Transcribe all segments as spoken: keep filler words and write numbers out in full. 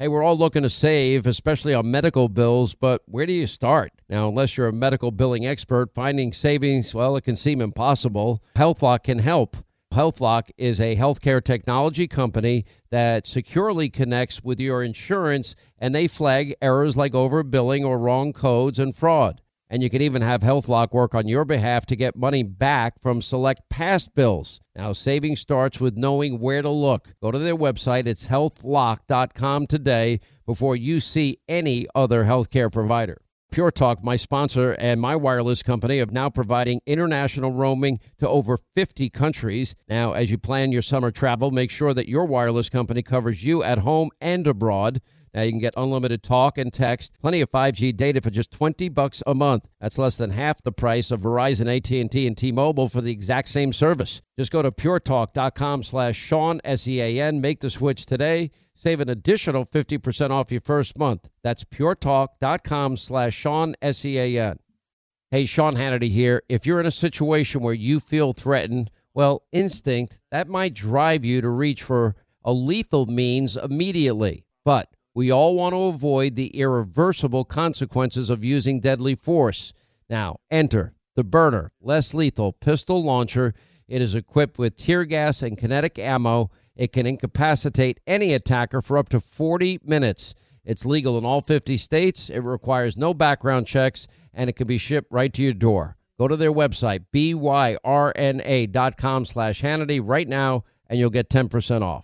Hey, we're all looking to save, especially on medical bills, but where do you start? Now, unless you're a medical billing expert, finding savings, well, it can seem impossible. HealthLock can help. HealthLock is a healthcare technology company that securely connects with your insurance, and they flag errors like overbilling or wrong codes and fraud. And you can even have HealthLock work on your behalf to get money back from select past bills. Now, saving starts with knowing where to look. Go to their website. It's health lock dot com today before you see any other healthcare provider. Pure Talk, my sponsor and my wireless company, are now providing international roaming to over fifty countries. Now, as you plan your summer travel, make sure that your wireless company covers you at home and abroad. Now, you can get unlimited talk and text, plenty of five G data for just twenty bucks a month. That's less than half the price of Verizon, A T and T, and T-Mobile for the exact same service. Just go to puretalk.com slash Sean, S E A N. Make the switch today. Save an additional fifty percent off your first month. That's puretalk.com slash Sean, S E A N. Hey, Sean Hannity here. If you're in a situation where you feel threatened, well, instinct, that might drive you to reach for a lethal means immediately. But we all want to avoid the irreversible consequences of using deadly force. Now, enter the Byrna less lethal pistol launcher. It is equipped with tear gas and kinetic ammo. It can incapacitate any attacker for up to forty minutes. It's legal in all fifty states. It requires no background checks, and it can be shipped right to your door. Go to their website, B Y R N A dot com slash Hannity right now, and you'll get ten percent off.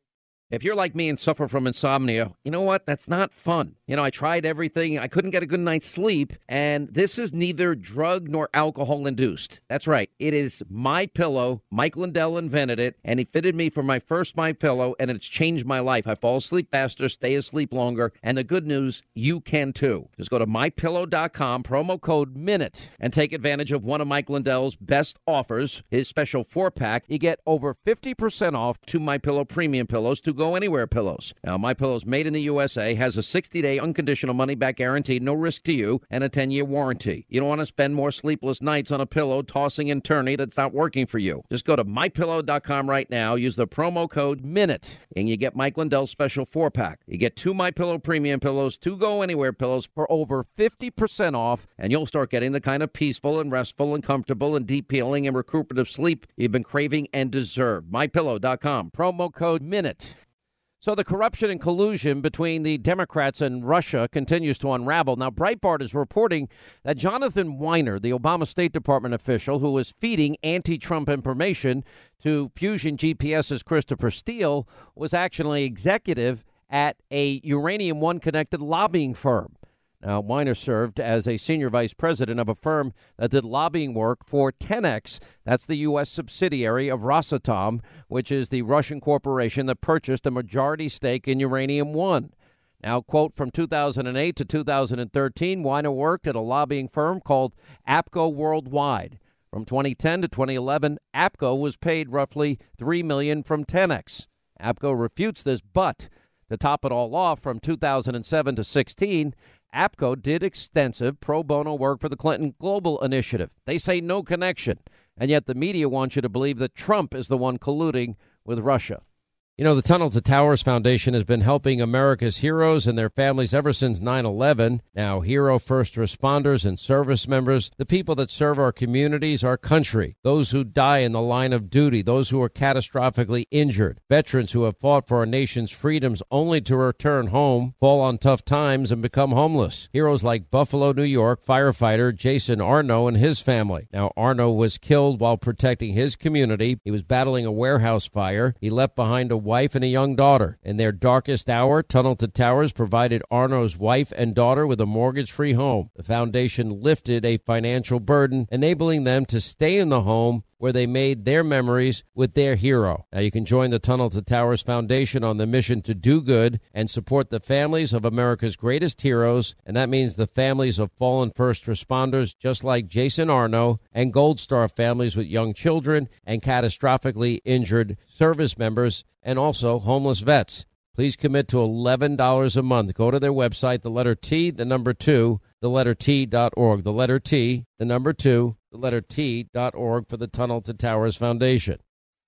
If you're like me and suffer from insomnia, you know what? That's not fun. You know, I tried everything. I couldn't get a good night's sleep. And this is neither drug nor alcohol induced. That's right. It is MyPillow. Mike Lindell invented it, and he fitted me for my first MyPillow, and it's changed my life. I fall asleep faster, stay asleep longer. And the good news, you can too. Just go to my pillow dot com, promo code MINUTE, and take advantage of one of Mike Lindell's best offers, his special four-pack. You get over fifty percent off two MyPillow premium pillows to go anywhere pillows. Now, MyPillow's made in the U S A, has a sixty-day unconditional money-back guarantee, no risk to you, and a ten-year warranty. You don't want to spend more sleepless nights on a pillow tossing and turning that's not working for you. Just go to my pillow dot com right now, use the promo code MINUTE, and you get Mike Lindell's special four-pack. You get two MyPillow premium pillows, two Go Anywhere pillows for over fifty percent off, and you'll start getting the kind of peaceful and restful and comfortable and deep healing and recuperative sleep you've been craving and deserve. my pillow dot com, promo code MINUTE. So the corruption and collusion between the Democrats and Russia continues to unravel. Now, Breitbart is reporting that Jonathan Weiner, the Obama State Department official who was feeding anti-Trump information to Fusion GPS's Christopher Steele, was actually executive at a Uranium One connected lobbying firm. Now, Weiner served as a senior vice president of a firm that did lobbying work for Tenex. That's the U S subsidiary of Rosatom, which is the Russian corporation that purchased a majority stake in Uranium One. Now, quote, from two thousand eight to two thousand thirteen, Weiner worked at a lobbying firm called APCO Worldwide. From twenty ten to twenty eleven, APCO was paid roughly three million dollars from Tenex. APCO refutes this, but to top it all off, from two thousand seven to sixteen, APCO did extensive pro bono work for the Clinton Global Initiative. They say no connection, and yet the media wants you to believe that Trump is the one colluding with Russia. You know, the Tunnel to Towers Foundation has been helping America's heroes and their families ever since nine eleven. Now, hero first responders and service members, the people that serve our communities, our country, those who die in the line of duty, those who are catastrophically injured, veterans who have fought for our nation's freedoms only to return home, fall on tough times, and become homeless. Heroes like Buffalo, New York firefighter Jason Arno and his family. Now, Arno was killed while protecting his community. He was battling a warehouse fire. He left behind a wife and a young daughter. In their darkest hour, Tunnel to Towers provided Arno's wife and daughter with a mortgage-free home. The foundation lifted a financial burden, enabling them to stay in the home where they made their memories with their hero. Now, you can join the Tunnel to Towers Foundation on the mission to do good and support the families of America's greatest heroes, and that means the families of fallen first responders just like Jason Arno, and Gold Star families with young children and catastrophically injured service members, and also homeless vets. Please commit to eleven dollars a month. Go to their website, the letter T, the number two, the letter T dot org. The letter T, the number two, the letter T dot org for the Tunnel to Towers Foundation.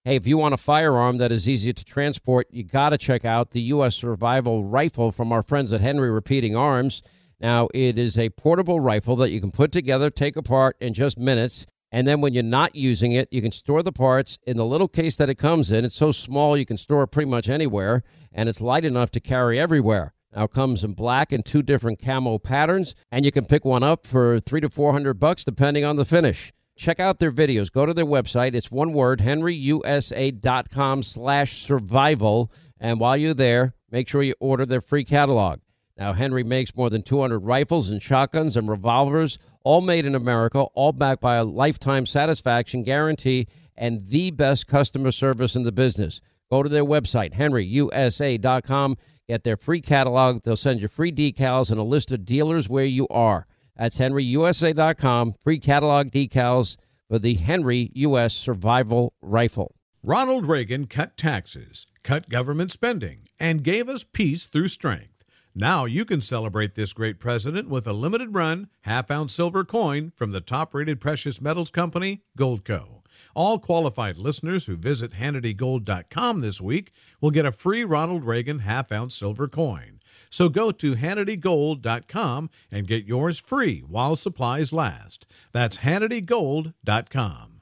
Hey, if you want a firearm that is easy to transport, you got to check out the U S Survival Rifle from our friends at Henry Repeating Arms. Now, it is a portable rifle that you can put together, take apart in just minutes. And then when you're not using it, you can store the parts in the little case that it comes in. It's so small you can store it pretty much anywhere, and it's light enough to carry everywhere. Now, it comes in black and two different camo patterns, and you can pick one up for three to four hundred bucks, depending on the finish. Check out their videos. Go to their website. It's one word, henryusa.com slash survival. And while you're there, make sure you order their free catalog. Now, Henry makes more than two hundred rifles and shotguns and revolvers, all made in America, all backed by a lifetime satisfaction guarantee and the best customer service in the business. Go to their website, henry u s a dot com. Get their free catalog. They'll send you free decals and a list of dealers where you are. That's henry u s a dot com. Free catalog decals for the Henry U S Survival Rifle. Ronald Reagan cut taxes, cut government spending, and gave us peace through strength. Now you can celebrate this great president with a limited run, half-ounce silver coin from the top-rated precious metals company, Goldco. All qualified listeners who visit Hannity Gold dot com this week will get a free Ronald Reagan half-ounce silver coin. So go to Hannity Gold dot com and get yours free while supplies last. That's Hannity Gold dot com.